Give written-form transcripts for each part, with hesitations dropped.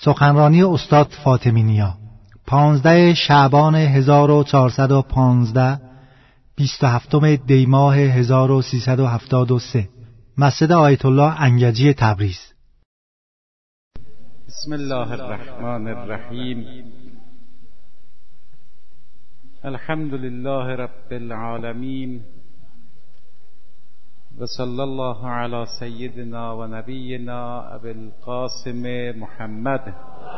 سخنرانی استاد فاطمی نیا 15 شعبان 1415 27 دیماه 1373 مسجد آیت الله انگجی تبریز. بسم الله الرحمن الرحیم. الحمد لله رب العالمین و صلی الله علی سیدنا و نبینا ابی القاسم محمد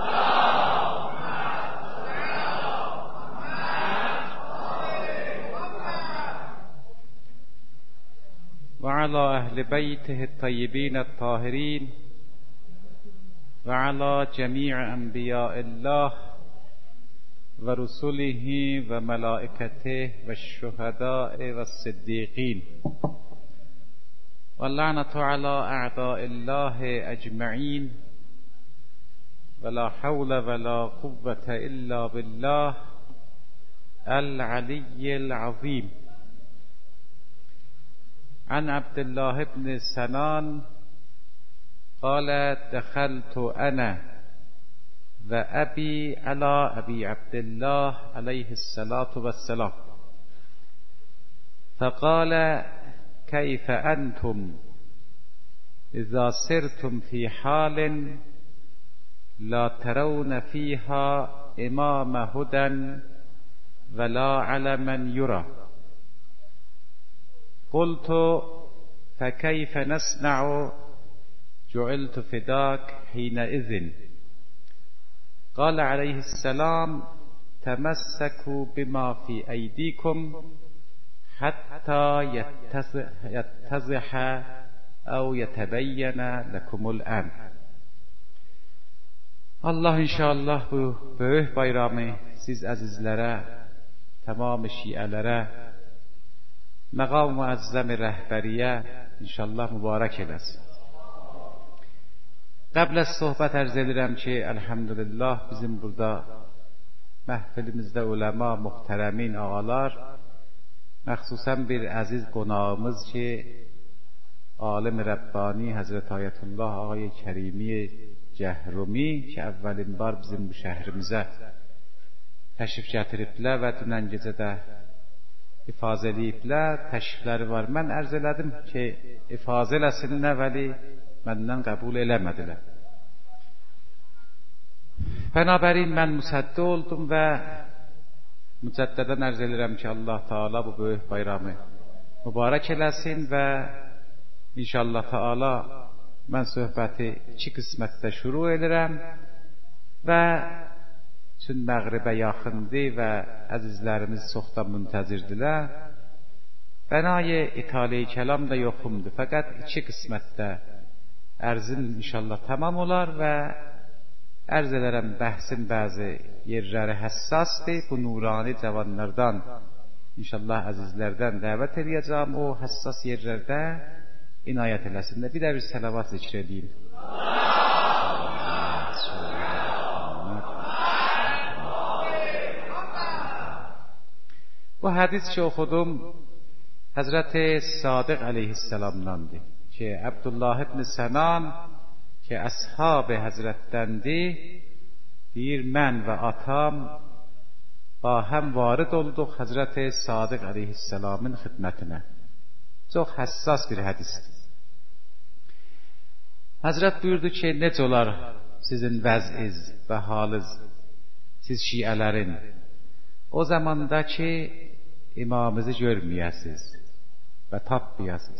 و علی اهل بیته الطیبین الطاهرین و علی جمیع انبیاء الله و رسله و ملائکته و الشهداء و الصدیقین واللعنة على اعداء الله اجمعین ولا حول ولا قوة الا بالله العلی العظیم. عن عبد الله بن سنان قال دخلت انا و ابي على ابي عبد الله عليه الصلاة والسلام فقال كيف أنتم إذا سرتم في حال لا ترون فيها إمام هدى ولا علما يرى؟ قلت فكيف نصنع جعلت فداك حينئذ؟ قال عليه السلام تمسكوا بما في أيديكم حتى يتضح او يتبين لكم الامر. Allah inşallah bu böyük bayramı siz əzizlərə, tamam şiələrə, məqam müəzzəm rəhbəriyə inşallah mübarək eləsin. Qəbl az söhbət ərz edirəm ki, elhamdülillah bizim burada məhfilimizdə uləma, muhtərəmin ağalar, مخصوصا bir عزیز qonağımız ki عالم ربانی Həzrət Ayətullah Ağay Kərimi Cəhrumi ki əvvəlin bar bizim bu şəhrimizə təşrif gətiriblər və dünən gecə də ifazə ediblər, təşrifləri var. Mən ərz elədim ki ifazə eləsinlər, vəli məndən qəbul eləmədilər. Bənabərin mən müsəddi oldum və mücəddədən ərz edirəm ki Allah Teala bu böyük bayramı mübarək eləsin və inşallah Teala mən söhbəti iki qismətdə şuru edirəm və çün məğribə yaxındır və əzizlərimiz çoxdan müntəzirdirlər. Bənay itali kəlam da yoxumdur, fəqət iki qismətdə ərzim inşallah tamam olar və ərz edərəm bəhsin bəzi yerləri həssasdır. Bu nurani cavanlardan inşallah əzizlərdən dəvət edəcəm, o həssas yerlərdə inayət eləsinlər. Bir də bir səlavat zikr edeyim. Bu hədis ki oxudum Həzrəti Sadiq əleyhisselamdandır ki Abdullah ibn Sənan ki əshab-ı həzrətdəndir, deyir mən və atam ba həm varid olduq Həzrəti Sadiq əleyhisselamın xidmətinə. Çox həssas bir hədisdir. Həzrət buyurdu ki necə olar sizin vəziz və halınız, siz şiələrin o zamanda ki imamınızı görməyəsiz və tapmayasız.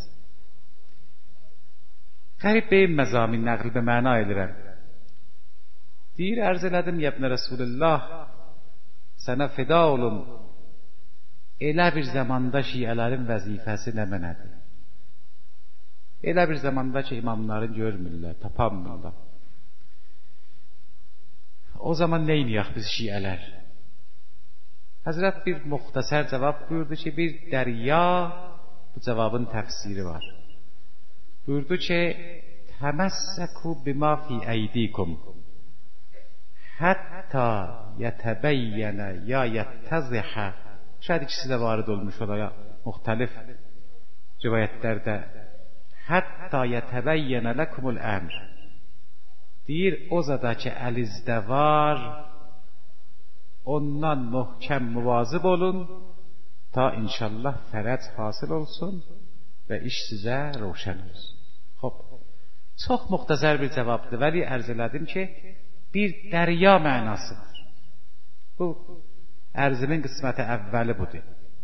Qərib beyin məzamin nəql və məna edirəm. Deyir, ərz elədim yəbnə Resulullah, sənə fida olum, elə bir zamanda şiələrin vəzifəsi nə mənədir? Elə bir zamanda ki imamların görmürlər, tapanmırlar. O zaman neyniyək biz şiələr? Həzrət bir muxtasər cavab buyurdu ki bir dərya, bu cavabın təfsiri var. Buyurdu ki təməssəku bima fi əydikum hətta yətəbəyyənə ya yəttəzihə. Şayad ikisi də varid olmuş olaya müxtəlif rivayətlərdə hətta yətəbəyyənə ləkumul əmr. deyir, o zada ki əlinizdə var, ondan möhkəm müvazib olun, ta inşallah fərəc hasıl olsun və iş sizə roşən olsun. Xoş, çox müxtəsər bir cavabdır, vəli ərz elədim ki, bir dərya mənasıdır. Bu, ərzimin qisməti əvvəli budur.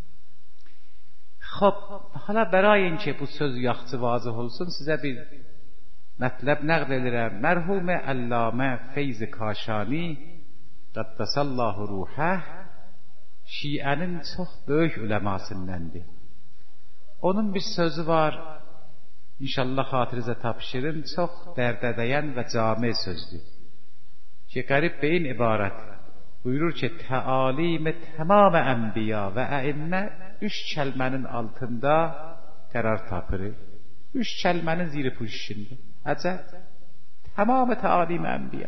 Xoş, hala برای اینکه bu söz yaxşı vazih olsun, sizə bir mətləb nəql edirəm. Mərhum Allamə Feyz Kaşani Qəddasallahu ruhəh Şiənin çox böyük uləmasındandır. Onun bir sözü var, İnşallah xatirinizə tapşırın, çox dərdədəyən və cami sözdür. Ki qərib beyin ibarət. Buyurur ki, təalim tamam ənbiya və əimmə 3 kəlmənin altında qərar tapır. 3 kəlmənin ziri puşişində. Əcəb. Tamam təalim ənbiya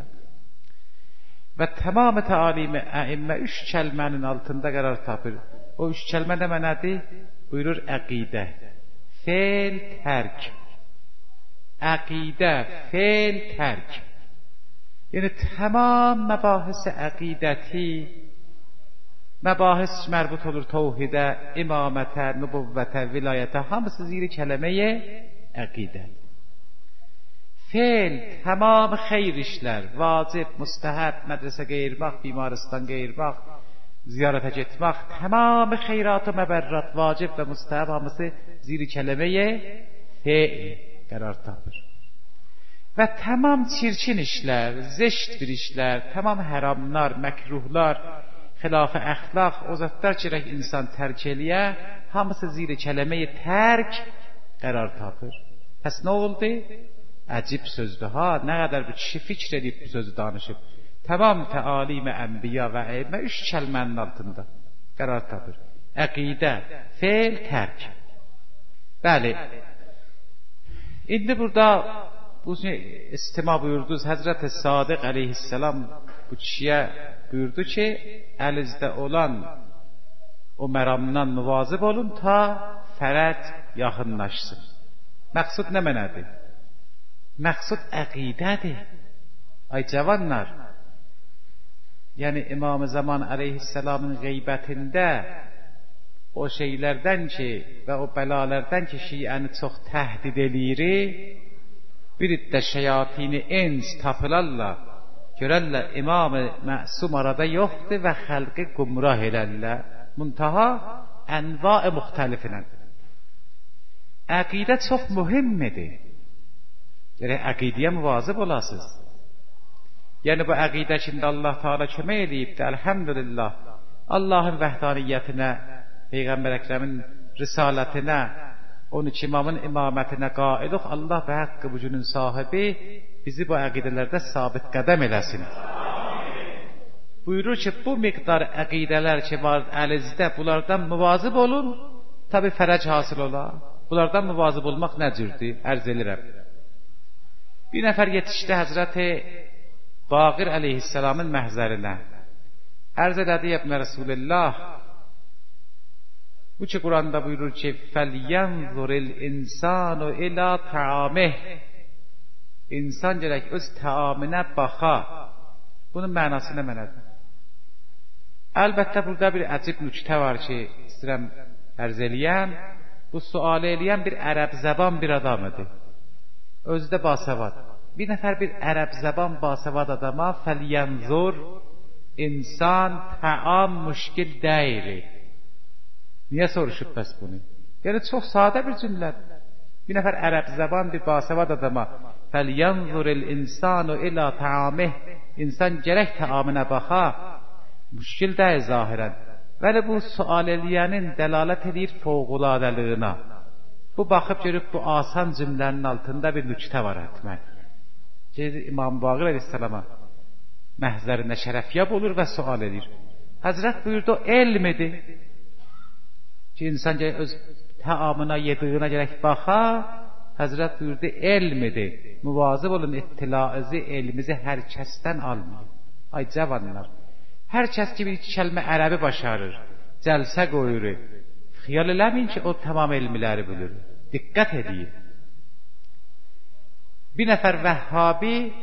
və tamam təalim əimmə 3 kəlmənin altında qərar tapır. O 3 kəlmə nə mənadır? Buyurur əqidə, fe'l, tərk. Əqidə, fe'l, tərk. Yəni tamam məbahis əqidəti, məbahis mərbut olur təvhidə, imamətə, nübüvvətə, vilayətə, hamısı ziri kələməyə əqidə. Fe'l, tamam xeyr işlər, vacib, müstəhəb, mədrəsə qeyirmək, bimaristan qeyirmək, ziyarətə getmək, tamam xeyrat və məbərrat, vacib və müstəhəb hamısı ziri kələməyə fe'l qərar tapır. Və tamam çirkin işlər, zeşt bir işlər, tamam həramlar, məkruhlar, xilaf-ı əxlaq, o zətlər ki, insan tərk eləyə, hamısı ziri kələməyə tərk qərar tapır. Pəs nə oldu? Əcib sözdür ha, nə qədər bir kişi fikr edib bu sözü danışıb. Tamam təalim ənbiya və əimmə 3 kəlmənin altında qərar tapır. Əqidə, fe'l, tərk. Bəli. İndi burada bu istima buyurdunuz, Həzrət-i Sadiq əleyhissalam bu kişiyə buyurdu ki, əlinizdə olan o məramdan müvazib olun ta fərəc yaxınlaşsın. Məqsud nə mənadır? Məqsud əqidədir. Ay cavanlar, yəni İmam-ı Zaman əleyhissalamın qeybətində o şeylərdən ki və o bəlalərdən ki şiəni çox təhdid eləyir, bir iddə şeyatini ins tapılarlar, görərlər İmam-ı Məsum arada yoxdur və xəlqi qumrah elərlər, muntaha ənva-i müxtəlifinə. Əqidə çox mühimmidir. Yəni əqidəyə müvazib olasınız. Yəni bu əqidə içində Allah Teala kömək edibdir, elhamdülillah. Allahın vəhdaniyyətinə, Peyğəmbər Əkrəmin risalətinə, 12 imamın imamətinə qailuq, Allah və haqqı vücudun sahibi bizi bu əqidələrdə sabit qədəm eləsin. Buyurur ki, bu miqdar əqidələr ki var əlinizdə, bunlardan müvazib olun, tabi fərəc hasıl ola. Bunlardan müvazib olmaq nə cürdür? Ərz edirəm. Bir nəfər yetişdi Həzrəti Baqir əleyhissalamın məhzərinə. Ərz elədi ibn Rasulullah. Bu ki Quranda buyurur ki, "Fəlyanzuril insanu ila ta'amih." İnsan gərək öz təamına baxa. Bunun mənası nə mənadır? Əlbəttə burada bir əcib nüktə var ki, istəyirəm ərz eləyəm. Bu sual eləyən bir ərəb zəban bir adam idi. Özdə basavad. Bir nəfər bir ərəb zəban basavad adama "Fəlyanzur insan təam müşkil deyil." Niyə soruşub bəs bunu? Yəni çox sadə bir cümlədir. Bir nəfər ərəb zəban bir basavad adama "Fəlyanzuril insanu ila ta'amih." İnsan gərək təamına baxa. Müşkil deyil zahirən. Vəli bu sual eləyənin dəlalət edir fövqüladəliyinə. Bu baxıb görüb bu asan cümlənin altında bir nüktə var hətmən. İmam Baqir əleyhissalama məhzərinə şərəfiyyab olur və sual edir. Həzrət buyurdu, o elmidir. Ki insan öz təamına, yediyinə gərək baxa. Həzrət buyurdu, elmidir. Müvazib olun, ittilaizi, elmizi hər kəsdən almayın. Ay cavanlar, hər kəs ki bir kəlmə ərəbi başarır, cəlsə qoyur. Xiyal eləməyin ki, o tamam elmiləri bilir. Diqqət edin. Bir nəfər Vəhhabi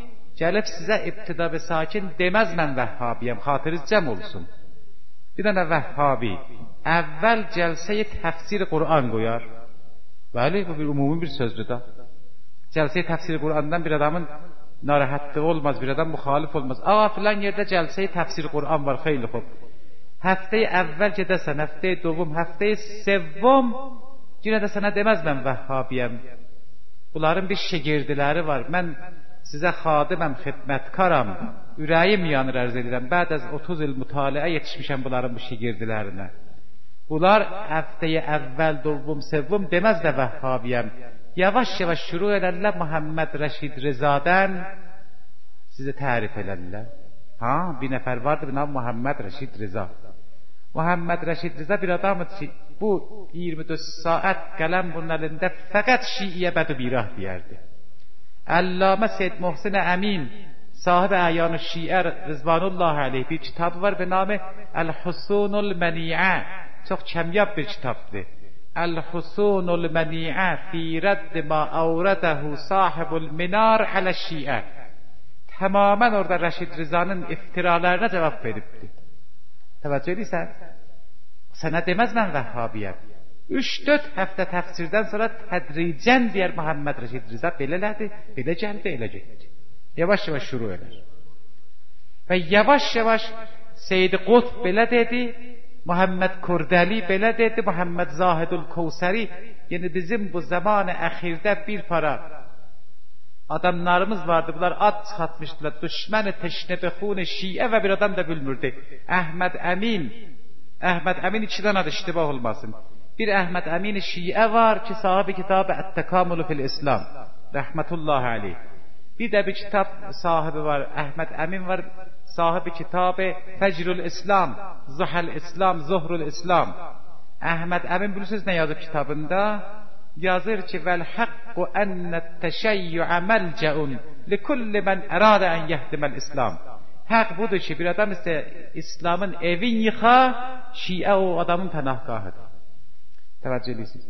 gəlib sizə ibtida və sakin deməz mən vəhhabiyəm, xatiriniz cəm olsun. Bir dənə vəhhabi əvvəl cəlsəyi təfsir Qur'an qoyar. Bəli, bu bir ümumi bir sözdür da. Cəlsəyi təfsir Qur'andan bir adamın narahatlığı olmaz, bir adam müxalif olmaz. Ağa filan yerdə cəlsəyi təfsir Qur'an var, xeyli xob. Həftəyi əvvəl gedəsən, həftəyi dovum, həftəyi sevvom, yenə də sənə deməz mən vəhhabiyəm. Bunların bir şegirdiləri var. Mən sizə xadiməm, xidmətkaram, ürəyim yanır ərz edirəm. Bəd az 30 il mütaliə yetişmişəm bunların bu şegirdilərinə. Bunlar həftəyi əvvəl, dovum, sevvom deməz də vəhhabiyəm. Yavaş-yavaş şuru edərlər Muhammed Rəşid Rizadən sizi tərif edərlər. Ha, bir nəfər vardı, bir nam Muhammed Rəşid Riza. Muhammed Rəşid Riza bir adamdır ki, bu 24 saat qələm bunun əlində fəqət şiiyə bəd-i birah deyərdi. Allamə Seyyid Muhsin Əmin, sahib əyan-ı şiə Rızvanullah aleyh bir kitabı var be namı El-Husunul Məni'ə. Çox kəmyab bir kitabdır. El-Husunul Məni'ə fi rədd ma əvrədəhu sahibul minar alə şiə. Tamamen orada Rəşid Rizanın iftiralarına cevap veribdi. Təvəccüh edirsən? Sənə deməz mən vəhhabiyəm. 3-4 həftə təfsirdən sonra tədricən deyər Muhammed Rəşid Riza belələdi, belə gəldi, elə getdi. Yavaş-yavaş şuru elər. Və yavaş-yavaş Seyyid Qutb belə dedi, Muhammed Kurdəli belə dedi, Muhammed Zahidul Kevseri, yəni bizim bu zamanı əxirdə bir para adamlarımız vardı, bunlar ad çıxartmışdılar, düşməni teşnebe xun-i şiə və bir adam da bilmirdi. Əhməd Əmin 2 dənə iştibah olmasın. Bir Əhməd Əmin şiə var ki, sahibi kitabı Ət-Təkamulu fil İslam, rəhmətullahi aleyh. Bir də bir kitab sahibi var, Əhməd Əmin var, sahibi kitabı Fəcrül İslam, Zuhal İslam, Zuhrul İslam. Əhməd Əmin bilirsiniz nə yazıb kitabında? Yazır ki, vəl haqqu ennət təşəyyü'ə məlcəun likulli mən əradə ən yəhdiməl İslam. Haqq budur ki, bir adam ise İslamın evin yıxa, şiə o adamın pənahgahıdır. Təvəccüh edirsiniz.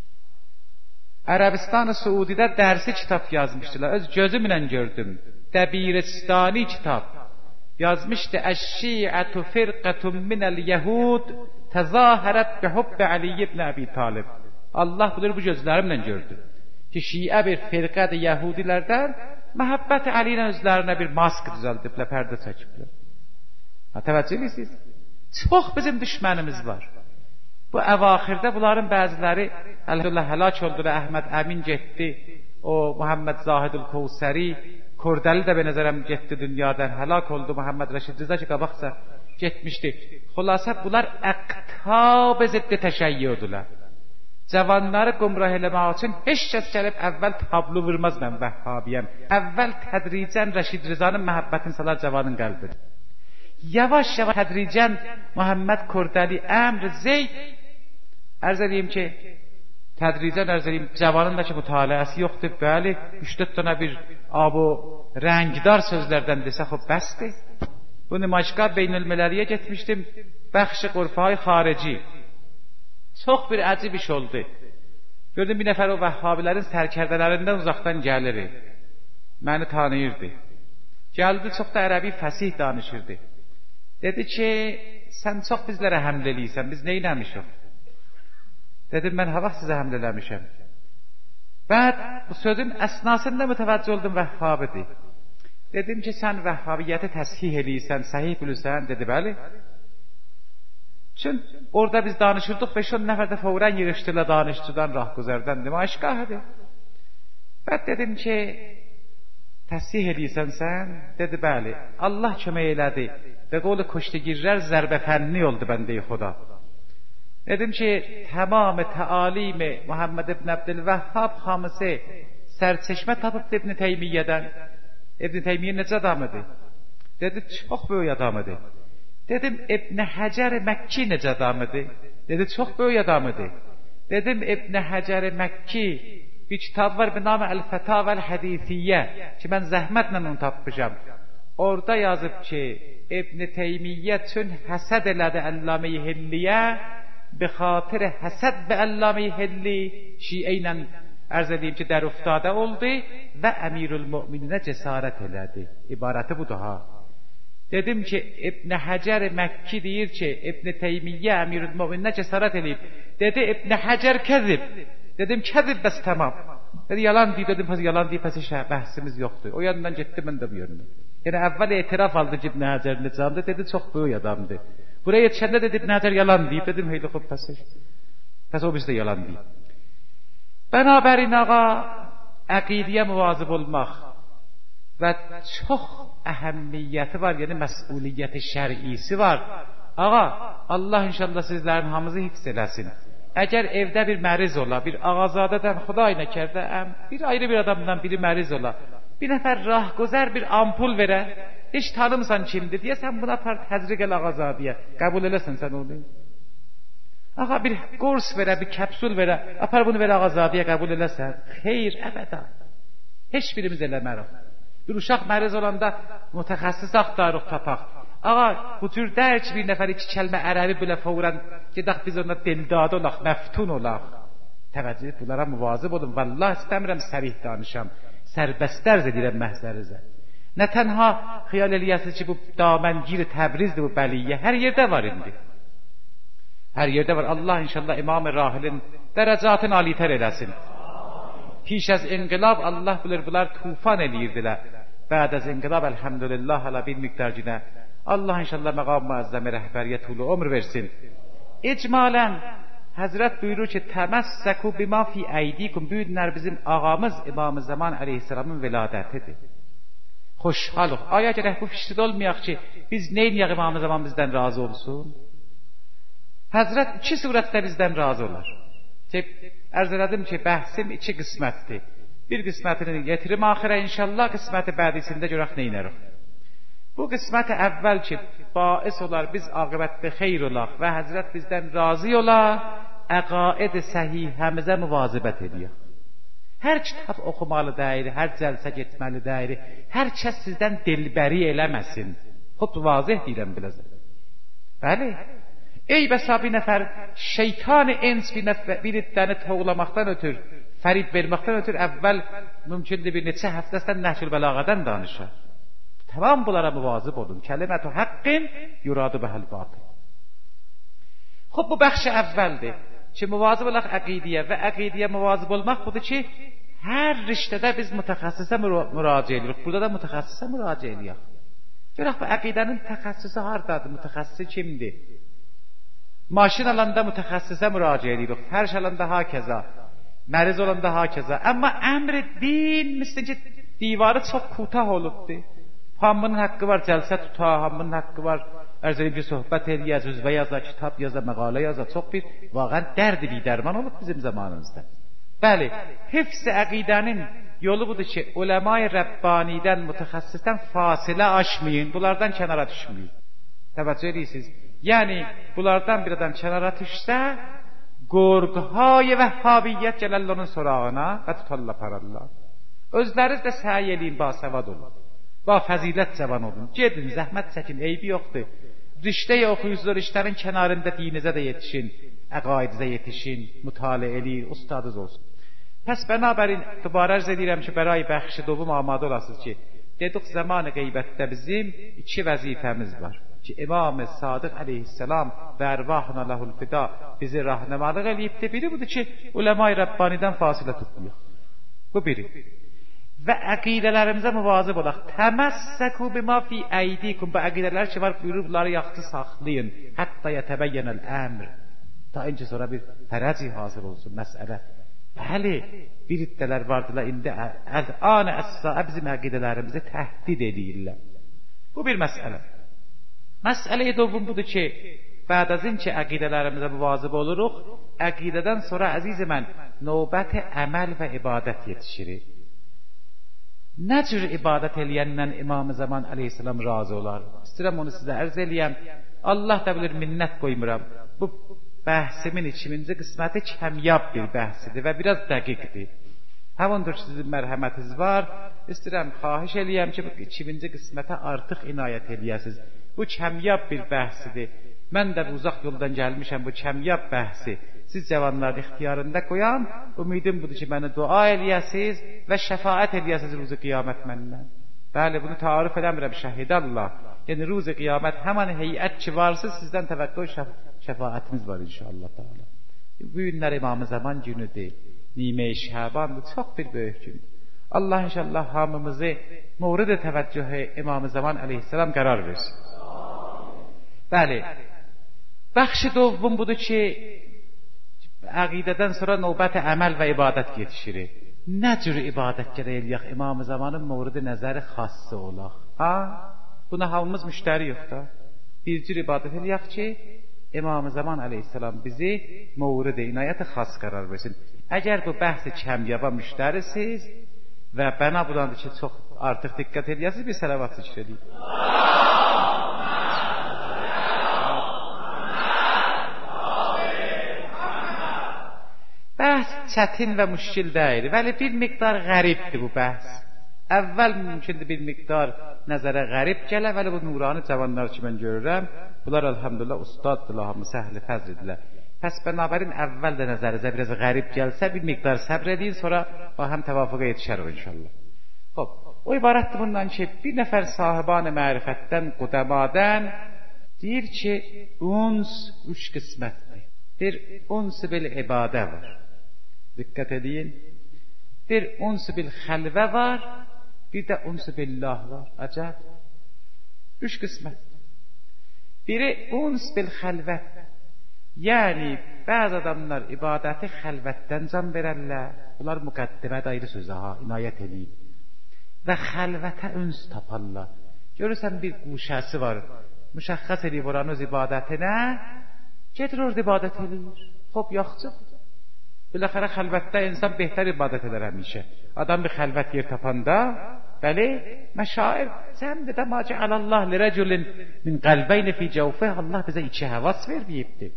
Ərəbistan-ı Suudidə dərsi kitab yazmışdılar. Öz gözümlə gördüm. Dəbiristani kitab. Yazmışdı. Əş-şi'ətu firqətun minəl yəhud təzahərət bi hubbi Ali ibn Əbi Talib. Allah bilir bu gözlərimlə gördüm. Ki şiə bir firqədir Yahudilərdən, məhəbbət Ali ilə özlərinə bir mask düzəldiblər, pərdə çəkiblər. Təvəccüh edirsiniz. Çox bizim düşmənimiz var. Bu əvaxirdə bunların bəziləri əlhamdülillah həlak oldular. Əhməd Əmin getdi, o Muhammed Zahidul Kevseri, Kurdəli də benəzərəm getdi dünyadan, həlak oldu. Muhammed Rəşid Riza ki qabaqsa getmişdi. Xülasə bunlar əqtab ziddi təşəyyüdülər. Cavanları gumrah eləmək üçün heç kəs gəlib əvvəl tablo vurmaz mən vəhhabiyəm. Əvvəl tədricən Rəşid Rizanın məhəbbətin salar cavanın qəlbinə. Yavaş-yavaş tədricən Muhammed Kurdəli, Əmr, Zeyd ərz edeyim ki, tədricən ərz edeyim, cavanın da ki mütaliəsi yoxdur, bəli, 3-4 dənə bir rəngdar sözlərdən desə, xub bəsdir. Bu nümayişgah Beynülmələliyə getmişdim, bəxş-i qurfayı xarici. Çox bir əcib iş oldu. Gördüm bir nəfər o vəhhabilərin sərkərdələrindən uzaqdan gəlir. Məni tanıyırdı. Gəldi, çox da ərəbi fəsih danışırdı. Dedi ki, sən çox bizlərə həml eləyirsən, biz neyləmişik? Dedim, mən ha vaxt sizə həml eləmişəm. Bəd, bu sözün əsnasında mütəvəccüh oldum vəhhabidir. Dedim ki, sən vəhhabiyyəti təshih eləyirsən, səhih bilirsən, dedi, bəli. Çün orada biz danışırdıq, 5-10 nəfər də fəvrən yığışdırla danışçıdan, rahgüzərdən, nümayişgah idi. Bəd dedim ki, təshih eləyirsən sən, dedi, bəli. Allah kömək elədi. Və qolu kuştigirlər zərbə fənni oldu bəndə-i xuda. Dedim ki, tamam təalimi Muhammed ibn Abdülvəhhab xamısı sərçeşmə tapıb İbn Teymiyyədən. İbn Teymiyyə necə adamıdır? Dedi, çox böyük adamıdır. Dedim, İbn Həcər-i Məkki necə adamıdır? Dedi, çox böyük adamıdır. Dedim, İbn Həcər-i Məkki bir kitab var, bir namı Əl-Fətavəl Hədisiyyə ki, mən zəhmətlə onu tapmışam. Orada yazıb ki, İbn Teymiyyə çün həsəd elədi Əlləmi-i Hilliyə bi xatir həsəd bi Əlləmi-i Hilli şiə ilə ərz edeyim ki, dər uftadə oldu və Əmirülmümininə cəsarət elədi. İbarəti budur ha. Dedim ki, İbn Həcər Məkki deyir ki, İbn Teymiyyə Əmirülmümininə cəsarət eləyib. Dedi, İbn Həcər kəzib. Dedim, kəzib bəs tamam. Dedi, yalan deyib. Dedim, yalan deyib, pəs bəhsimiz yoxdur. O yandan getdi, mən də bu yönünə. Yəni, əvvəl etiraf aldı ki, İbn Həcər necamdı. Dedi, çox böyük adamdır. Buraya yetişəndə dedi, İbn Həcər yalan deyib. Dedim, heyli xub, pəs o birisi də yalan deyib. Bənabərin ağa, əqidiyə müvazib olmaq və çox əhəmmiyyəti var, yəni məsuliyyəti şər'isi var. Ağa, Allah inşallah sizlərin hamızı hifz eləsin. Əgər evdə bir məriz ola, bir ağazadədən, xuda nəkərdə, bir ayrı bir adamdan biri məriz ola, bir nəfər rahgozər bir ampul verə, heç tanımsan kimdir, deyəsən buna apar təzriq el ağazadiyə, qəbul eləsən sən onu. Ağa bir qurs verə, bir kəpsul verə, apar bunu verə ağazadiyə qəbul eləsən. Xeyr, əbədə. Heç birimiz eləmərək. Bir uşaq məriz olanda mütəxəssis axtarıq tapaq. Ağa, bu cür deyil ki, bir nəfər iki kəlmə ərəbi belə fəvrən, gedək biz ona dildad olaq, məftun olaq. Təvəccüh, bunlara müvazib olun. Vallahi istəmirəm sərih danışam. Sərbəstərz edirəm məhzərizə. Nə tənha xiyal eləyəsiz ki, bu daməngir Təbrizdir, bu bəliyyə. Hər yerdə var indi. Hər yerdə var. Allah inşallah İmam-ı Rahilin dərəcatını alitər eləsin. Piş az inqilab Allah bilir bunlar tufan eləyirdilər. Bəd az inqilab elhamdülillah hala bir miqdar günə. Allah inşallah məqam müəzzəmi rəhbəriyə tulu ömür versin. İcmalən Həzrət buyurur ki, təməssəku bima fi əydikum. Bu günlər bizim ağamız İmam-ı Zaman əleyhisselamın veladətidir. Xoşhalıq. Aya gərək bu fişrid olmayaq ki, biz neyniyək İmam-ı Zaman bizdən razı olsun? Həzrət iki surətdə bizdən razı olar. Ərz elədim ki, bəhsim iki qismətdir. Bir qismətini yetirim axirə inşallah, qisməti bədisində görək neynərik. Bu qisməti əvvəl ki, bais olar, biz aqibətdə xeyr olaq və Həzrət bizdən razı ola, əqaid-i səhihəmizə müvazibət ediyək. Hər kitab oxumalı deyir, hər cəlsə getməli deyir, hər kəs sizdən dilbəri eləməsin. Xud vazih deyirəm biləcək. Bəli. Ey bəsa bir nəfər şeytan-ı ins bir iddəni toğlamaqdan ötür, fərib verməkdən ötür, əvvəl mümkündür bir neçə həftəsindən Nəhcül Bəlağədən danışır. Tamam bunlara müvazib olun. Kəlimət-ü haqqin yuradı bəhəl batıl. Xub bu bəxşi əvvəldir ki, müvazib olaq əqidiyə və əqidiyə müvazib olmaq budur ki, hər riştədə biz mütəxəssisə müraciə edirik. Burada da mütəxəssisə müraciə edirik. Görək bu əqidənin təxəssüsü hardadır, mütəxəssisi kimdir? Maşin alanda mütəxəssisə müraciə edirik, fərş alanda hakəza, məriz olanda hakəza. Amma əmr din, misli ki, divarı çox kutah olubdur. Hamının haqqı var, cəlsə tuta, hamının haqqı var, ərz edib bir söhbət eləyəz, üzvə yaza, kitab yaza, məqalə yaza, çox bir vaqən dərdi bir dərman olub bizim zamanımızda. Bəli, hifz-i əqidənin yolu budur ki, uləma-i Rəbbanidən, mütəxəssisdən fasilə aşmayın, bunlardan kənara düşməyin. Təvəccüh edirsiniz. Yəni, bunlardan bir adam kənara düşsə, qorğu-hay vəhhabiyyət gələrlər onun sorağına və tutarlar parallar. Özləriz də səy eləyin, basəvad olun. Va fəzilət cavan olun. Gedin, zəhmət çəkin, eybi yoxdur. Riştəyə oxuyusunuz, riştənin kənarında dinizə də yetişin, əqaidizə yetişin, mütaliə eləyin, ustadız olsun. Pəs bənabərin, dubarə ərz edirəm ki, bəray bəxşi dovum amadə olasınız ki, dedik zamanı qeybətdə bizim iki vəzifəmiz var. Ki, İmam-ı Sadiq əleyhisselam və ərvahına ləhul fida bizi rahnəmalıq eləyibdir. Biri budur ki, uləma-i Rəbbanidən fasilə tutmayaq. Bu biri. Və əqidələrimizə müvazib olaq. Təməssəku bima fi əydikum. Bu əqidələr ki var, buyurur, bunları yaxşı saxlayın. Hətta yətəbəyyənəl əmr. Ta öncə sonra bir fərəci hasıl olsun məsələ. Bəli, bir iddələr vardılar, indi əl-anə əs-saə bizim əqidələrimizi təhdid edirlər. Bu bir məsələ. Məsələ-i dovun budur ki, bəd-əzin ki, əqidələrimizə müvazib oluruq, əqidədən sonra, əzizim mən, növbəti əməl və ibadət yetişirik. Nə cür ibadət eləyəndən İmam-ı Zaman əleyhisselam razı olar? İstəyirəm onu sizə ərz eləyəm. Allah da bilir, minnət qoymuram. Bu bəhsimin 2-ci qisməti kəmyab bir bəhsidir və biraz dəqiqdir. Həvundur ki, sizin mərhəmətiniz var. İstəyirəm, xahiş eləyəm ki, bu 2-ci qismətə artıq inayət eləyəsiniz. Bu kəmyab bir bəhsidir. Mən də uzaq yoldan gəlmişəm, bu kəmyab bəhsi siz cavanların ixtiyarında qoyam. Ümidim budur ki, mənə dua eləyəsiz və şəfaət eləyəsiz ruzu qiyamət məndən. Bəli, bunu tarif eləmirəm, şəhidəllah. Yəni, ruzu qiyamət həman heyət ki varsız, sizdən təvəqqə şəfaətimiz var inşallah. Bu günlər İmam-ı Zaman günüdür. Nime-i Şabandır, çox bir böyük gündür. Allah inşallah hamımızı mevrid-i təvəccühü İmam-ı Zaman aleyhisselam qərar versin. Bəli, bəxşi dovum budur ki, əqidədən sonra növbət əməl və ibadət yetişir. Nə cür ibadət gərək eləyək İmam-ı Zamanın mevrid-i nəzəri xası olaq? Buna hamımız müştəri yox da. Bir cür ibadət eləyək ki, İmam-ı Zaman aleyhisselam bizi mevrid-i inayət-i xas qərar versin. Əgər bu bəhs-i kəmyaba müştərisiz və bəna bulandır ki, çox artıq diqqət eləyəsiniz, bir sələvat zikr edin. Bəhs çətin və müşkil deyil, vəli bir miqdar qəribdir bu bəhs. Əvvəl mümkündür bir miqdar nəzərə qərib gələ, vəli bu nurani cavanlar ki mən görürəm, bunlar elhamdülillah ustaddırlar, hamı səhli fəzlidirlər. Pəs bənabərin əvvəl də nəzərinizə biraz qərib gəlsə, bir miqdar səbr edin, sonra həm təvafuqa yetişər o inşallah. O ibarətdir bundan ki, bir nəfər sahiban-ı mərifətdən, qudəmadən deyir ki, uns üç qismətdir. Bir uns-ı bil ibadə var. Diqqət edin. Bir uns-ı bil xəlvə var, bir də uns-ı billah var. Əcəb. Üç qismətdir. Biri uns bil xəlvət. Yəni, bəzi adamlar ibadəti xəlvətdən can verərlər. Bunlar müqəddimədə ayrı sözə, inayət edin. Və xəlvətə üns taparlar. Görürsən bir quşəsi var. Müşəxxəs edib oranı öz ibadətinə. Gedir orada ibadət edir. Xob, yaxçıq. Biləxərə xəlvətdə insan behtər ibadət edər həmişə. Adam bir xəlvət yer tapanda, bəli, məşair, sən də ma cəalallah lirəculin min qəlbəyni fi cəvfə, Allah bizə iki həvas verməyibdir.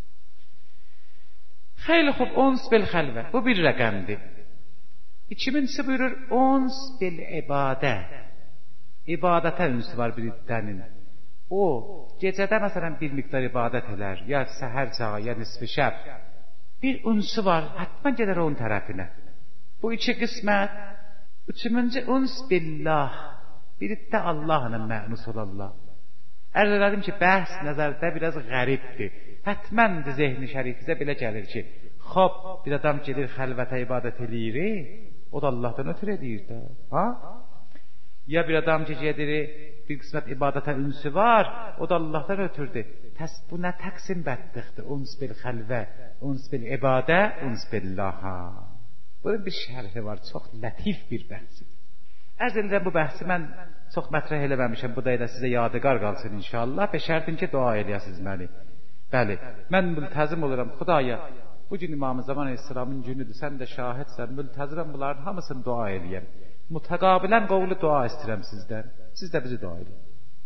Xeyli xub, ons bil xəlvə. Bu bir rəqəmdir. İkincisi buyurur, ons bil ibadə. İbadətə ünsü var bir iddənin. O, gecədə məsələn bir miqdar ibadət elər, ya səhər çağı, ya nisfi şəb. Bir unsu var, hətmən gedər onun tərəfinə. Bu iki qismət. Üçüncü uns billah. Biri də Allah'la mənus olallah. Ərz elədim ki, bəhs nəzərdə biraz qəribdir. Hətməndir zehni şərifizə belə gəlir ki, xob, bir adam gedir xəlvətə ibadət eləyir, o da Allah'dan ötür edir də. Ya bir adam ki, gedir, bir qismət ibadətə ünsü var, o da Allah'dan ötürdür. Təs bu nə təqsim bəddiqdir? Uns bil xəlvə, uns bil ibadə, uns billaha. Bunun bir şərhi var, çox lətif bir bəhsi. Ərz edirəm, bu bəhsi mən çox mətrəh eləməmişəm, bu da elə sizə yadigar qalsın inşallah, və şərtim ki, dua eləyəsiniz məni. Bəli, mən mültəzim oluram, Xudaya, bu gün İmam-ı Zaman Aleyhisselamın günüdür, sən də şahidsən, mültəzirəm bunların hamısını dua eləyəm. Mütəqabilən qovlu dua istirəm sizdən, siz də bizi dua edin.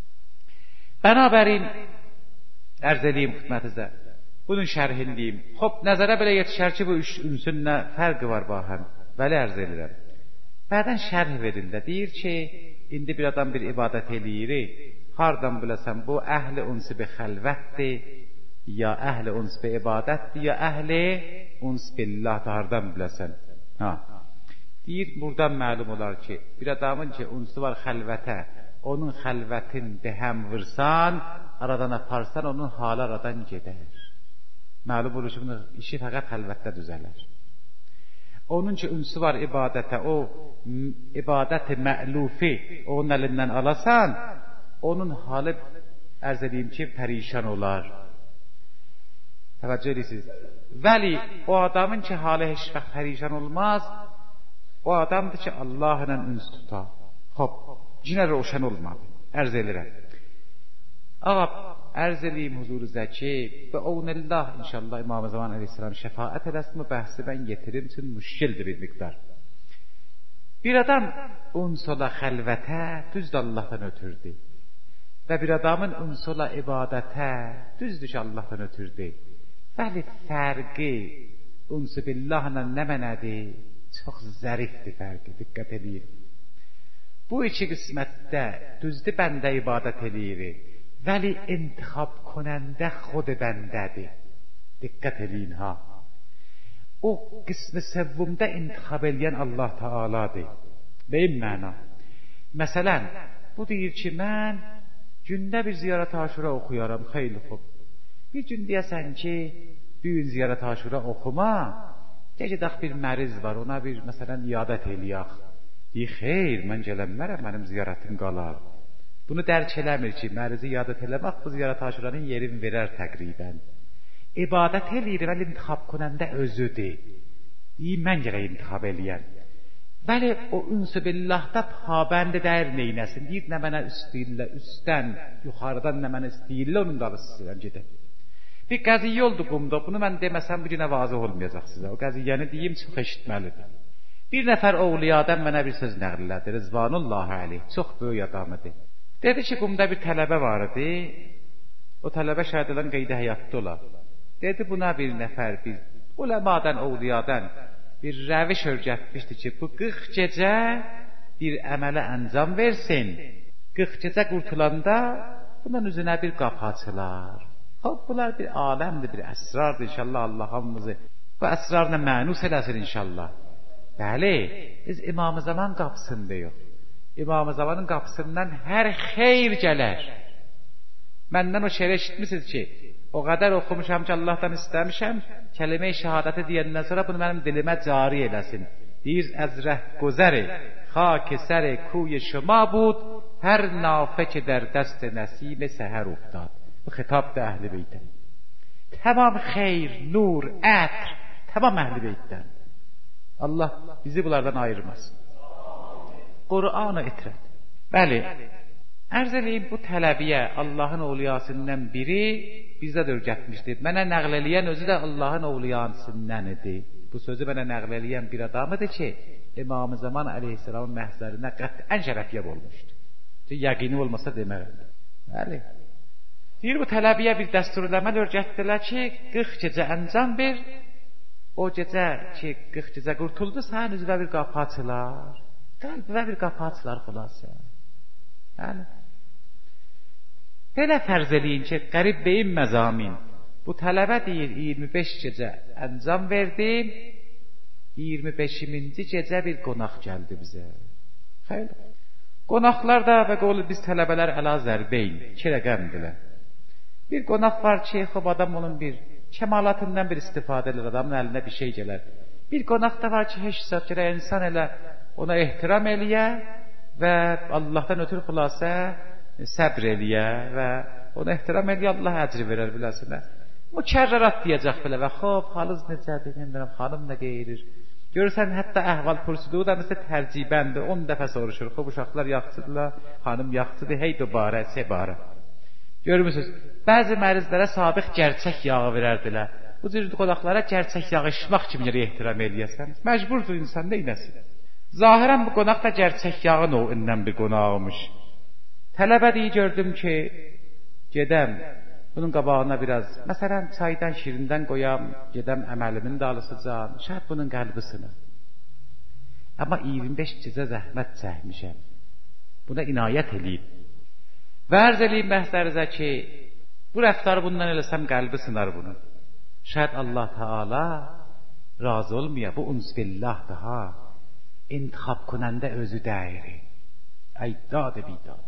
Bənabərin, ərz edeyim xidmətinizə, bunun şərhini deyim. Xob, nəzərə belə yetişər ki, bu üç ünsün nə fərqi var bahəm, bəli ərz edirəm. Bədən şərh verildə, deyir ki, indi bir adam bir ibadət eləyir, hardan biləsən, bu əhli unsi bi xəlvətdir, ya əhli uns bi ibadətdir, ya əhli uns billah da hardan biləsən. Deyir, buradan məlum olar ki, bir adamın ki, unsu var xəlvətə, onun xəlvətin behəm vırsan, aradan aparsan, onun halı aradan gedər. Məlum olur ki, bunun işi fəqət xəlvətdə düzələr. Onun ki, unsu var ibadətə, o ibadət-i mə'lufi, onun əlindən alasan, onun halı, ərz edeyim ki, pərişan olar. Təvəccüh edirsiniz. Vəli, o adamın ki, halı heç vaxt pərişan olmaz, o adamdır ki, Allah'la üns tutar. Hop, cinə roşan olmadı. Ərz edirəm. Ağa, ərz edeyim huzuruzə ki, və oğnəllah inşallah İmam-ı Zaman Aleyhisselam şəfaət edəsin, bu bəhsi mən yetirim üçün müşkildir bir miqdar. Bir adam unsola xəlvətə, düzdür Allah'tan ötürdü. Və bir adamın unsola ibadətə, düzdür ki Allah'tan ötürdü. Bəli, fərqi unsu billahla nə mənədir? Çox zərifdir fərqi, diqqət edin. Bu iki qismətdə düzdür bəndə ibadət edir, vəli intixab konəndə xod bəndədir. Diqqət edin ha. o qismi səvvumda intikhab eləyən Allah Teala'dır. Beyin məna. Məsələn, bu deyir ki, mən gündə bir ziyarət aşura oxuyaram, xeyli xob. Bir gün deyəsən ki, bir gün ziyarət aşura oxuma, gecədə bir məriz var, ona bir məsələn iyadət eləyək. Deyir, xeyr, mən gələnmərəm, mənim ziyarətim qalar. Bunu dərk eləmir ki, mərizi iyadət eləmək bu ziyarət aşuranın yerini verər təqribən. İbadət eləyir, vəli intikhab konəndə özüdür. Deyir, mən gərək intikhab eləyəm. Vəli o ünsü billahda pabəndi dəyir neynəsin. Deyir, nə mənə üstəyirlə, üstdən, yuxarıdan nə mənə istəyirlə, onun da istəyirəm gedən. Bir qəziyyə oldu qumda, bunu mən deməsəm bu günə vazih olmayacaq sizə. O qəziyyəni deyim, çox eşitməlidir. Bir nəfər ovliyadan mənə bir söz nəqlilədi, Rızvanullahi aleyh, çox böyük adamıdır. Dedi ki, qumda bir tələbə var idi, o tələbə şəhid olan qeydə həyatda olar. Dedi, buna bir nəfər, bir uləmadan, ovliyadan bir rəviş örgətmişdi ki, bu 40 gecə bir əmələ əncam versin. 40 gecə qurtulanda bunun üzünə bir qapı açılar. Bunlar bir aləmdir, bir əsrardır inşallah. Allah hamımızı bu əsrarla mənus eləsin inşallah. Bəli, biz İmam-ı Zaman qapısında yox. İmam-ı Zamanın qapısından hər xeyr gələr. Məndən o şeir eşitmişsiniz ki, o qədər oxumuşam ki, Allahdan istəmişəm, kəlime-i şəhadəti deyəndən sonra bunu mənim dilimə cari eləsin. Deyir, əz rəhgozəri, xakesəri, kuy şuma bud, hər nafə ki der dəst nəsim səhər uftad. Bu xitab da əhl-i beytdən. Tamam xeyr, nur, ətr, tamam əhl-i beytdən. Allah bizi bunlardan ayırmasın. Qur'an-ı itrət. Bəli, ərz eləyim bu tələbiyə Allahın ovliyasından biri bizdə də örgətmişdir. Mənə nəql eləyən özü də Allahın ovliyasından idi. Bu sözü mənə nəql eləyən bir adamıdır ki, İmam-ı Zaman əleyhisselamın məhzərinə qətlən şərəfiyyəb olmuşdur. Yəqini olmasa demərəm. Bəli. Deyir, bu tələbiyə bir dəsturləməl örgətdilər ki, 40 gecə əncam ver, o gecə ki, 40 gecə qurtuldu, sənin üzvə bir qapı açılar. Qəlbivə bir qapı açılar xülasə. Bəli. Belə fərz eləyin ki, qərib beyin məzamin. Bu tələbə deyir, 25 gecə əncam verdim, 25-ci gecə bir qonaq gəldi bizə. Xeyli. Qonaqlar da və qolu biz tələbələr əla zərbeyn, 2 rəqəmdilər. Bir qonaq var ki, xob adam onun bir kəmalatından bir istifadə edir, adamın əlinə bir şey gələr. Bir qonaq da var ki, heç zat gərək insan elə ona ehtiram eləyə və Allahdan ötür xülasə səbr eləyə və ona ehtiram eləyə, Allah əcri verər biləsinə. Mükərrərat deyəcək belə və xob, halınız necədir, xanım nə qeyrir. Görürsən, hətta əhval pürsuduğu da məsələ tərcibəndir, 10 dəfə soruşur. Xob, uşaqlar yaxçıdırlar, xanım yaxçıdır, hey dubarə, sebarə. Görmürsünüz, bəzi mərizlərə sabiq gərçək yağı verərdilər. Bu cür qonaqlara gərçək yağı içmək kimi yerə ehtiram eləyəsən. Məcburdur insan neynəsin? Zahirən bu qonaq da gərçək yağı növündən bir qonağımış. Tələbə deyi gördüm ki, gedəm, bunun qabağına biraz, məsələn, çaydan, şirindən qoyam, gedəm əməlimin dalısıcan, şəhət bunun qəlbi sınır. Amma 25 gecə zəhmət çəkmişəm. Buna inayət eləyib. Və ərz eləyib məhzərizə ki, bu rəftarı bundan eləsəm qəlbi sınar bunun. Şəhət Allah Teala razı olmaya, bu unsbillahdır ha. İntixab konəndə özü dəyiri. Əydad-ı bidad.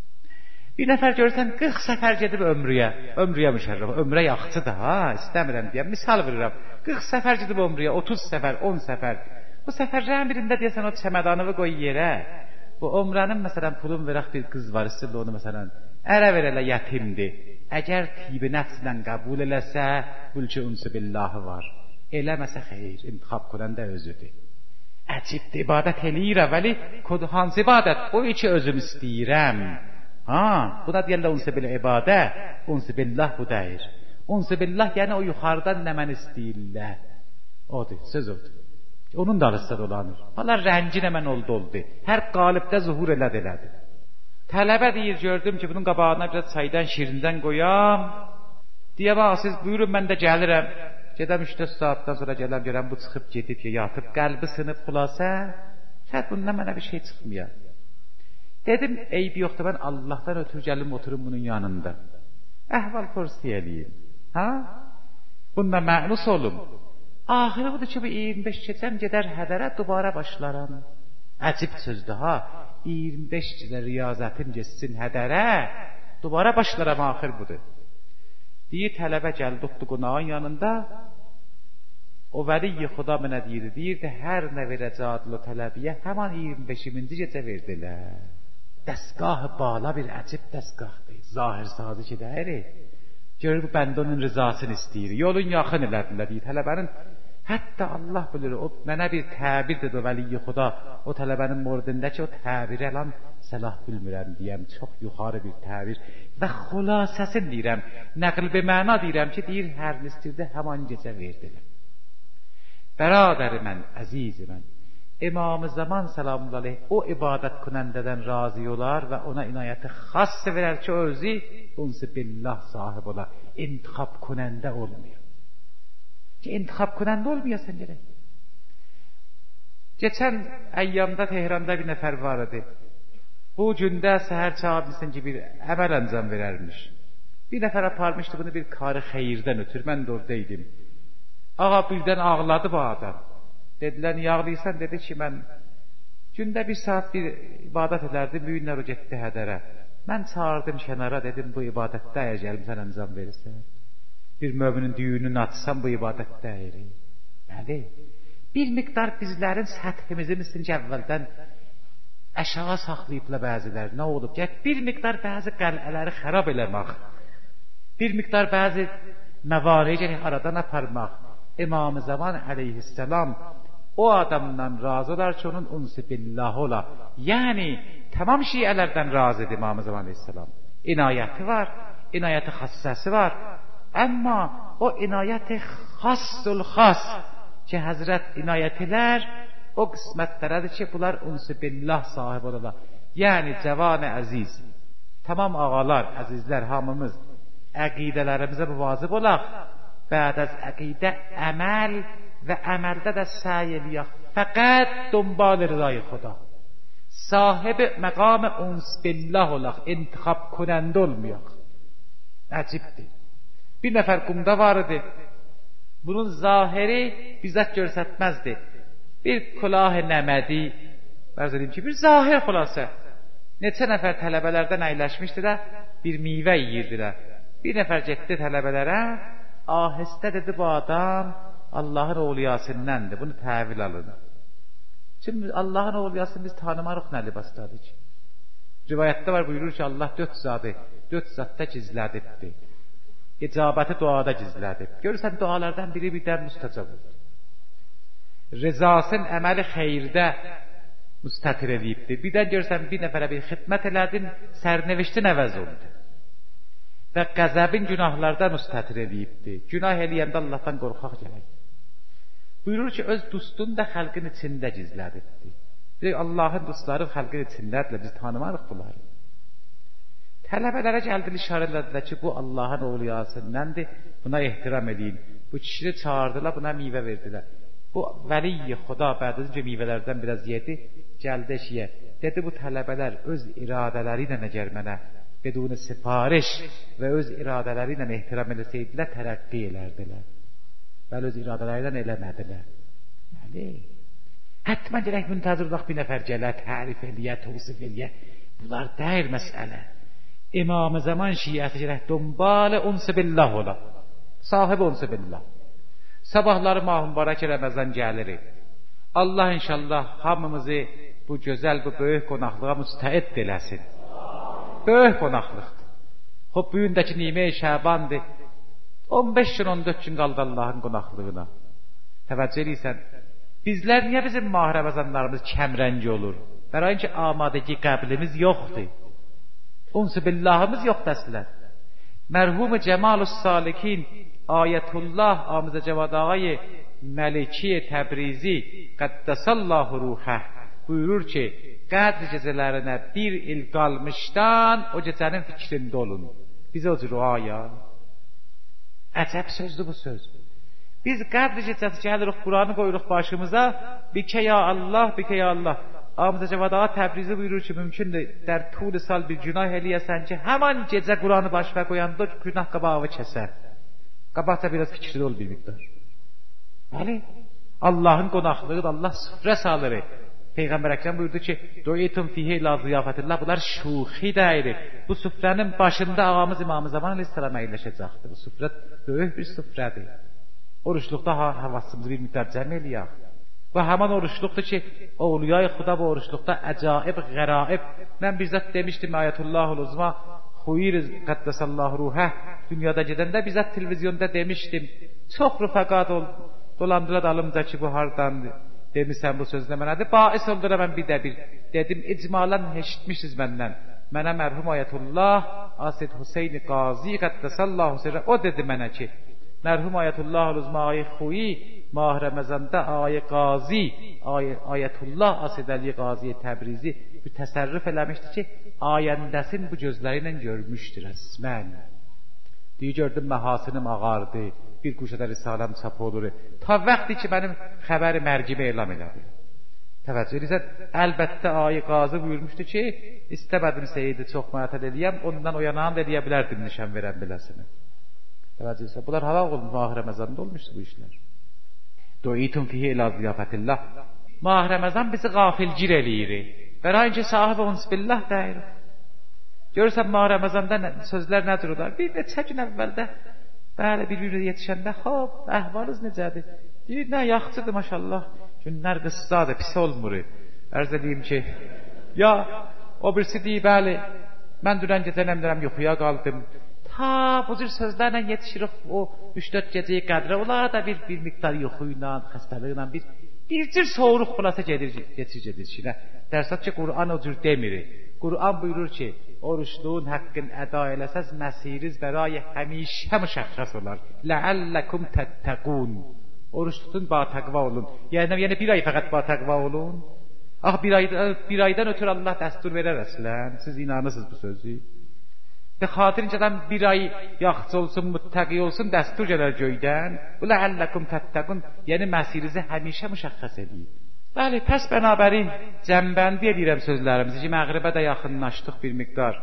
Bir nəfər görürsən 40 səfər gedib ömrüyə müşərrəf, ömrə yaxçıdır ha, istəmirəm deyəm, misal verirəm. 40 səfər gedib ömrüyə, 30 səfər, 10 səfər. Bu səfərlərin birində deyəsən o çəmədanını qoy yerə. Bu ömrənin məsələn pulun verək bir qız var, istəyirlər onu məsələn ərə verələ yetimdir. Əgər tibi nəfslə qəbul eləsə, bülkü unsu billahı var. Eləməsə xeyr, intixab konəndə özüdür. Əcibdir, ibadət eləyirəm, vəli hansı ibadət? O içi özüm istəyirəm. Ha, buna deyərlər unsu bil ibadə, unsu billah bu deyir. Unsu billah yəni o yuxarıdan nə mən istəyirlər. Odur, söz odur. Onun dalısında dolanır. Valla rəngi nə mən oldu. Hər qalibdə zuhur elədi. Tələbə deyir, gördüm ki, bunun qabağına biraz çaydan, şirindən qoyam. Deyəm, siz buyurun, mən də gəlirəm. Gedəm 3-4 saatdan sonra gələm, görəm, bu çıxıb gedib, yatıb, qəlbi sınıb xülasə. Şəhət bundan mənə bir şey çıxmıyor. Dedim, eybi yoxdur, mən Allahdan ötür gəlim, oturum bunun yanında. Əhval kursi eləyim. Ha? Bundan mənus olum. Axırı budur ki, bu 25 keçəm gedər hədərə, dubara başlaram. Əcib sözdür ha, 25 gecə riyazətim geçsin hədərə, dubara başlaram, axır budur. Deyir, tələbə gəl, tutdu qonağın yanında, o vəli-i xuda mənə deyirdi, hər nə verəcəkdir o tələbiyə, həman 25-ci gecə verdilər. Dəstgah bala bir əcib dəstgahdır, zahir sazı ki dəyiri. Görür, bu bəndə onun rızasını istəyir, yolun yaxın elədilər, deyir, tələbənin, hətta Allah bilir, o mənə bir təbir dedi o vəli-i xuda, o tələbənin moridindəki o təbiri əlan səlah bilmirəm deyəm, çox yuxarı bir təbir və xülasəsini deyirəm, nəql bir məna deyirəm ki, deyir, hər nistirdə həman gecə verdilər. Bəradəri mən, əzizi mən, İmam-ı Zaman selamun aleyh o ibadət kunəndədən razı olar və ona inayəti xas verər ki, o özü unsi billah sahib ola, intiqab kunəndə olmuyor. Ki, intiqab kunəndə olmuyorsan gerek. Geçen əyyamda Tehranda bir nəfər var idi. Bu gündə səhər çağırmışsın ki, bir əməl əncam verərmiş. Bir nəfər aparmışdı bunu bir karı xeyirdən ötür, mən də oradaydım. Ağa birdən ağladı bu adam. Dedilər, niyə ağlayırsan? Dedi ki, mən gündə bir saat bir ibadət edərdim, müyünlər o getdi hədərə. Mən çağırdım kənara, dedim, bu ibadətdə əgər gəlmişsən əncam verirsən. Bir möminin düyününü açsan, bu ibadətdə əgəri. Bəli, bir miqdar bizlərin səthimizi misin ki, əvvəldən əşağa saxlayıbla bəzilər, nə olub? Gəl, bir miqdar bəzi qəl'ələri xərab eləmək, bir miqdar bəzi məvarici aradan aparmaq. İmam-ı Zaman əleyhisselam o adamdan razı olar ki, onun unsi billah ola. Yəni, tamam şiələrdən razıdır İmam-ı Zaman əleyhisselam. İnayəti var, inayəti xassəsi var. Amma o inayəti xassul xas ki, Həzrət inayətilər o qismətlərədir ki, bunlar unsi billah sahib olarlar. Yəni, cavan-ı əziz, tamam ağalar, əzizlər, hamımız əqidələrimizə müvazib olaq. Bəd az əqidə əməl və əməldə də səy eləyək. Fəqət dönbal rızayı xuda. Sahibi məqam-ı uns billah olaq, intiqab kunəndə olmayaq. Əcibdir. Bir nəfər qumda var idi. Bunun zahiri bizzət görsətməzdi. Bir külah-ı nəmədi, bərz edeyim ki, bir zahir xülasə. Neçə nəfər tələbələrdən əyləşmişdi də, bir meyvə yiyirdilər. Bir nəfər getdi tələbələrə, ahistə dedi, bu adam Allahın oğliyasındandır, bunu təvil alın. Şimdi Allahın oğliyasını biz tanımarıq nə libasdadır ki? Rivayətdə var, buyurur ki, Allah dörd zatda gizlədibdir. İcabəti duada gizlədib. Görürsən, dualardan biri birdən müstəcab oldu. Rızasın əməli xeyirdə müstətir edibdir. Birdən görürsən, bir nəfərə bir xidmət elədin, sərneviştin əvəz oldu. Və qəzəbin günahlardan müstətir edibdir. Günah eləyəndə Allahdan qorxaq gələk. Buyurur ki, öz dostunu da xalqın içində gizlədibdir. Allahın dostları xalqın içindədirlər, biz tanımarıq bunları. Tələbələrə gəldilər, işarə elədilər ki, bu Allahın oğliyasındandır, buna ehtiram edin. Bu kişini çağırdılar, buna meyvə verdilər. Bu vəli-i xuda bədəzince meyvələrdən biraz yedi, gəldi eşiyə. Dedi, bu tələbələr öz iradələri ilə əgər mənə beduni sipariş və öz iradələri ilə ehtiram eləsəydilər, tərəqqi elərdilər. Bəli, öz iradələri ilə eləmədilər. Bəli. Həttmən gələk müntəzir olaq bir nəfər gələ, tərif eləyə, tövsif eləyə. Bunlar deyil məsələ. İmam-ı Zaman şiəsi gələk, dönbalı unsi billah ola. Sahibi unsi billah. Sabahları mübarək Ramazan gəlir. Allah inşallah hamımızı bu gözəl, bu böyük qonaqlığa müstəid eləsin. Böyük qonaqlıqdır. Xob, bu gündəki nimə-i Şəbandır. 15 gün, 14 gün qaldı Allahın qonaqlığına. Təvəccüh edirsən, bizlər niyə bizim Mah Ramazanlarımız kəmrəngi olur? Bərayin ki, amadəki qəblimiz yoxdur. Unsi billahımız yoxdur əslən. Mərhum-ı Cəmal-ı Salikin Ayətullah Amizə Cəvad ağayı Məliki Təbrizi Qəddəsallahu ruhə buyurur ki, qədr gecələrinə bir il qalmışdan o gecənin fikrində olun. Bizə o cür o aya. Əcəb sözdür bu söz. Biz qədr gecəsi gəlirik, Quranı qoyuruq başımıza, bikə ya Allah, bikə ya Allah. Amizə Cəvad ağa Təbrizi buyurur ki, mümkündür, dər tul sal bir günah eləyəsən ki, həman gecə Quranı başına qoyanda günah qabağı kəsər. Qabaqda biraz fikirli ol bir miqdar. Bəli, Allahın qonaqlığıdır, Allah süfrə salır. Peyğəmbər Əkrəm buyurdu ki, "Du'itum fihi ila ziyafətillah." Bunlar şuxi deyil. Bu süfrənin başında ağamız İmam Zaman əleyhissalam əyləşəcəkdir. Bu süfrə böyük bir süfrədir. Oruçluqda havasımızı bir müddət cəm eləyək. Və həman oruçluqdur ki, Ovliyay Xuda bu oruçluqda əcaib, qəraib. Mən bizzət demişdim Ayətullahul Uzma Xuyir Qəddasallahu ruhə dünyada gedəndə bizzət televizyonda demişdim. Çox rüfəqat dolandıra dalımca ki, bu hardandır? Demişsən bu sözlə mənədir. Bais olduram mən bir də bir. Dedim, icmalən eşitmişsiniz məndən. Mənə mərhum Ayətullah Asid Hüseyn Qazi Qəddasallahu sirrə o dedi mənə ki, mərhum Ayətullahul Uzma Ağay Xuyi Mah Ramazanda Ağay Qazi Ayətullah Asid Əli Qazi Təbrizi bir təsərrüf eləmişdi ki, ayəndəsin bu gözləri ilə görmüşdür əsmən. Deyir, gördüm məhasinim ağardı. Bir quşada risaləm çap olur. Ta vaxtı ki, mənim xəbəri mərgimi elam elədi. Təvəccüh edirsən, əlbəttə Ağay Qazi buyurmuşdu ki, istəmədim Seyidi çox mətəd edəyəm, ondan oyanağını eləyə bilərdim nişan verən biləsini. Təvəccüh edirsən, bunlar hava olmuş, Mah Ramazanda olmuşdu bu işlər. Du'itum fihi ila ziyafətillah. Mah Ramazan bizi qafilgir eləyir. Bərayınca sahib ons billah deyir. Görürsən, Mah Ramazanda sözlər nədir olar? Bir neçə gün əvvəldə bəli, bir-birinə yetişəndə, hop, əhvalınız necədir? Deyir, nə, yaxçıdır, maşallah. Günlər qıssadır, pis olmur. Ərz edeyim ki, ya, o birisi deyir, bəli, mən dünən gecə nəmdirəm, yuxuya qaldım. Ta, bu cür sözlərlə yetişirik o 3-4 gecəyi qədrə. Onlara da bir miqdar yuxu ilə, xəstəliklə, bir cür soğuruq xulasa gedir ki, dərsat ki, Qur'an o cür demir. Qur'an buyurur ki, oruçluğun haqqın əda eləsəz, məsiriz bərayə həmişə müşəxxəs olar. Ləəlləkum təttəqun. Oruç tutun, batəqva olun. Yəni bir ay fəqət batəqva olun. Ah, bir aydan ötür Allah dəstur verər əslən. Siz inanırsınız bu sözü. Və xatirincədən bir ay yaxçı olsun, müttəqi olsun, dəstur gələr göydən. Ləəlləkum təttəqun. Yəni məsirizi həmişə müşəxxəs edin. Bəli, pəs bənabərin cəmbəndi edirəm sözlərimizi ki, məğribə də yaxınlaşdıq bir miqdar.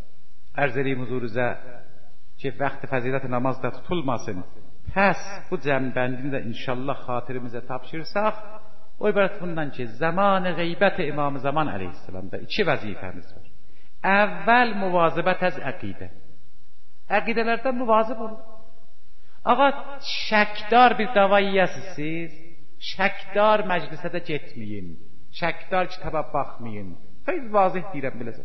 Ərz edeyim huzuruzə ki, vaxtı fəzilət namaz da tutulmasın. Pəs bu cəmbəndini də inşallah xatirimizə tapşırsaq, o ibarət bundan ki, zamanı qeybət-i İmam-ı Zaman əleyhissalamda 2 vəzifəmiz var. Əvvəl müvazibət əz əqidə. Əqidələrdən müvazib olun. Ağa, şəkdar bir dava yiyəsiz, şəkdar məclisə də getməyin, şəkdar kitaba baxmayın. Xeyli vazih deyirəm biləcəm.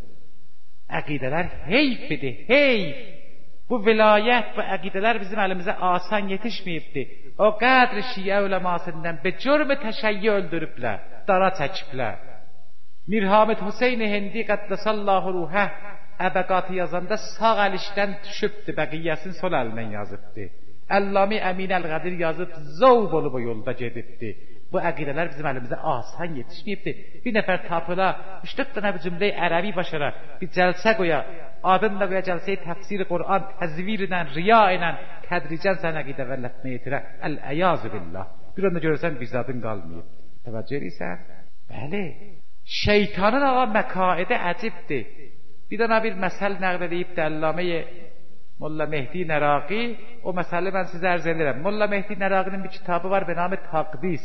Əqidələr heyfidir, heyf. Bu vilayət, bu əqidələr bizim əlimizə asan yetişməyibdir. O qədr şiə uləmasından be cürm-i təşəyyü öldürüblər, dara çəkiblər. Mir Hamid Hüseyn Hindi Qəddasallahu ruhə əbəqatı yazanda sağ əlişdən düşübdür, bəqiyyəsini sol əlindən yazıbdır. Əllami Əmin Əl-Qədir yazıb, zovb olub o yolda gedibdir. Bu əqidələr bizim əlimizə asan yetişməyibdir. Bir nəfər tapıla, 3-4 dənə bir cümlə-i ərəbi başara, bir cəlsə qoya, adınla qoya cəlsə-i təfsir-i Qur'an, təzvir ilə, riya ilə, tədricən sən əqidə vəllətmə yetirə, əl-əyazü billah. Bir onda görürsən, bizadın qalmayıb. Təvəccüh edirsən? Bəli. Şeytanın ağa məqaidə əcibdir. Bir dənə bir məsəl nəql edib də Əlləmə-i Molla Mehdi Nəraqi, o məsələ mən sizə ərz edirəm. Molla Mehdi Nəraqinin bir kitabı var, benamı Taqdis.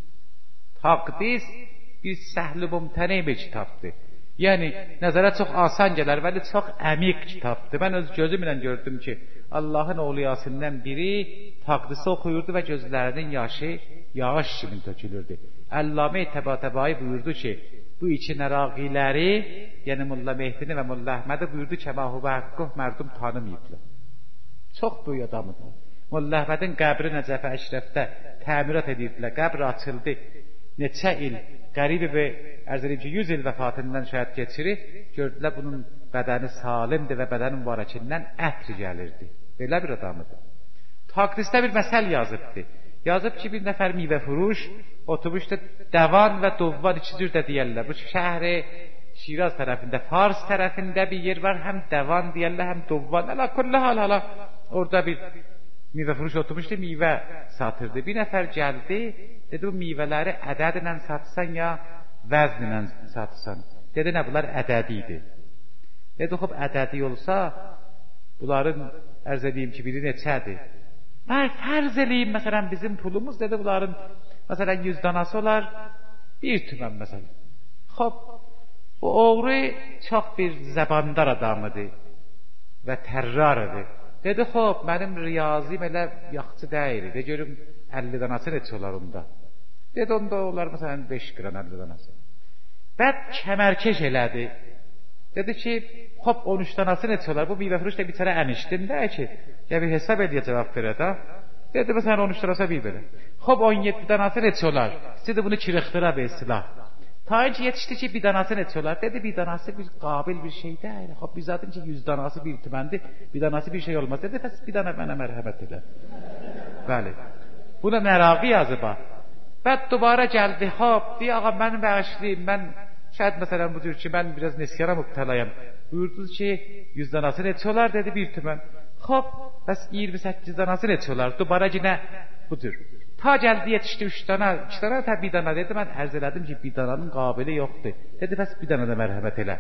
Taqdis bir səhl-i mümtəni bir kitabdır. Yəni, nəzərə çox asan gələr, vəli çox əmiq kitabdır. Mən öz gözümlə gördüm ki, Allahın oğliyasından biri Taqdisi oxuyurdu və gözlərinin yaşı yağış kimi tökülürdü. Əlləmə Təbatəbai buyurdu ki, bu iki nəraqiləri, yəni Molla Mehdini və Molla Əhmədi buyurdu ki, Məhubə Haqqıq mərdum tanımayıblar. Çox böyük adamıdır. Molla Əhmədin qəbri Nəcəf Əşrəfdə təmirat edirdilər, qəbri açıldı. Neçə il, qəribi və ərz edib ki, 100 il vəfatından şəhət geçirir, gördülər bunun bədəni salimdir və bədənin mübarəkindən ətri gəlirdi. Belə bir adamıdır. Taqdisdə bir məsəl yazıbdır. Yazıb ki, bir nəfər meyvə furuş, otobüsdə dəvan və dovvan 2 cür də deyərlər. Bu şəhri Şiraz tərəfində, Fars tərəfində bir yer var, həm dəvan deyərlər, həm dovvan. Əla, kulli hal, orada bir meyvə furuş otobüsdə meyvə satırdı. Bir nəfər gəldi, dedi, bu meyvələri ədədlə satsan ya vəznlə satsan. Dedi, nə, bunlar ədədi idi. Dedi, xub, ədədi olsa, bunların ərz edeyim ki, biri neçədir? Fərz eləyin, məsələn, bizim pulumuz dedi, bunların, məsələn, 100 danası olar, 1 tümən, məsələn. Xob, bu oğru çox bir zəbandar adamıdır və tərrarıdır. Dedi, xob, mənim riyazim elə yaxçı deyil. De, görüm, 50 danası neçə olar onda? Dedi, onda olar, məsələn, 5 qram 50 danası. Bəd kəmərkeş elədi. Dedi ki, xob, 13 danası neçə olar? Bu meyvəfuruş da bir tərə əmişdin də ki, ya bir hesab ediyə cavab verə də. Dedi, məsələn, 13 danası bir belə. Xob, 17 danası neçə olar? İstedi bunu kirixdirə bir silah. Ta ki yetişdi ki, bir danası neçə olar? Dedi, bir danası bir qabil bir şey deyil. Xob, biz zaten ki, 100 danası bir tüməndi, bir danası bir şey olmaz. Dedi, bəs bir dana mənə mərhəmət elə. Bəli. Buna Məraqi yazıb. Bəd dubara gəldi, xob, deyə, ağa, mən bağışlayayım, mən şayad məsələn bu cür ki, mən biraz nesyana mübtəlayam. Buyurdunuz ki, 100 danası neçə olar? Dedi, bir tümən. Xob, bəs 28 danası neçə olar? Dubara yine bu cür. Ta gəldi yetişdi 3 dana, 2 dana, tə bir dana dedi, mən ərz elədim ki, bir dananın qabili yoxdur. Dedi, bəs bir dana da mərhəmət elə.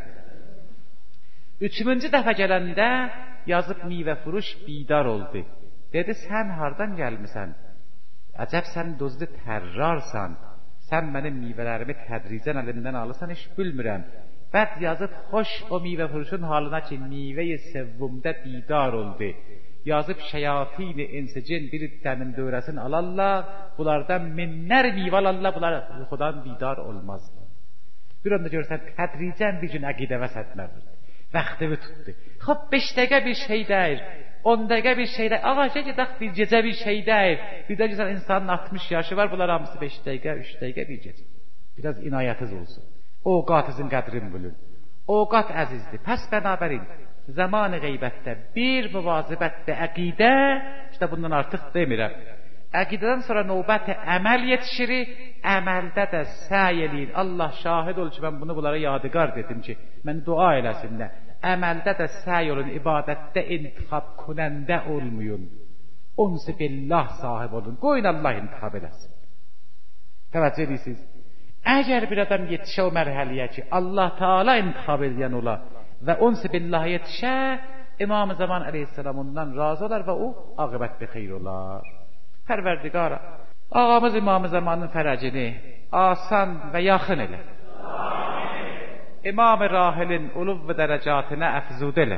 3-cü dəfə gələndə yazıb meyvəfuruş bidar oldu. Dedi, sən hardan gəlmisən? Əcəb, sən dozlu tərrarsan. Sən mənim meyvələrimi tədricən əlimdən alırsan, heç bilmirəm. Bəd yazıb, xoş o meyvəfuruşun halına ki, meyvəyi sevvumdə bidar oldu. Yazıb, şeyatini insicin bir dəmin dövrəsini alarlar, bunlardan minlər meyvə alarlar, bunlar yuxudan bidar olmaz. Bir anda görürsən, tədricən bir gün əqidə vəsətmədir. Vaxtını tutdu. Xob, 5 dəqiqə bir şey deyir, 10 dəqiqə bir şey deyir. Ağa, gedək bir gecə bir şey deyir. Bir də görürsən, insanın 60 yaşı var, bunlar hamısı 5 dəqiqə, 3 dəqiqə bir gecə. Biraz inayətiniz olsun. Ovqatınızın qədrini bilin. Ovqat əzizdir. Pəs bənabərin, zaman-ı qeybətdə bir müvazibətdə əqidə, işte bundan artıq demirəm. Əqidədən sonra növbəti əməl yetişir, əməldə də səy eləyin. Allah şahid ol ki, mən bunu bunlara yadigar dedim ki, mən dua eləsinlər. Əməldə də səy olun, ibadətdə intixab kunəndə olmayın. Onsi billah sahib olun. Qoyun Allah intixab eləsin. Təvəccüh edirsiniz. Əgər bir adam yetişə o mərhəliyə ki, Allah Teala intixab edən ola və onsi billah yetişə, İmam-ı Zaman əleyhisselam ondan razı olar və o aqibətdə xeyr olar. Pərverdigara, ağamız İmam-ı Zamanın fərəcini asan və yaxın elə. İmam-ı Rahilin uluv və dərəcatına əfzud elə.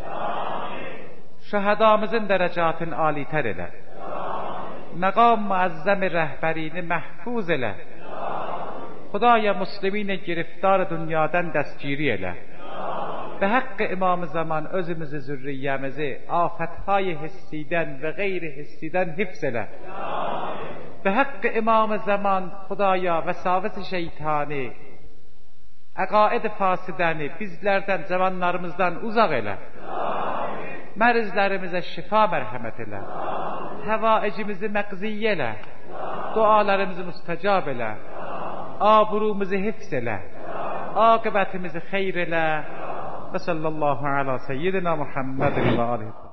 Şəhədamızın dərəcatını alitər elə. Məqam müəzzəm-i rəhbərini məhfuz elə. Xudaya muslimin giriftar dünyadan dəstgiri elə. Ve hakkı İmam-ı Zaman özümüzü, zürriyemizi afethay hissidən və qeyri hissidən hifz elə. Ve hakkı İmam-ı Zaman Xudaya vəsavət-i şeytani, əqaid-i fasidəni bizlərdən, cavanlarımızdan uzaq elə. Mərizlərimizə şifa mərhəmət elə. Həvaicimizi məqziyyə elə. Dualarımızı müstəcab elə. Aburumuzu hifz elə. Aqibətimizi xeyr elə. Və sallallahu ala seyyidina Muhammedin və alihi.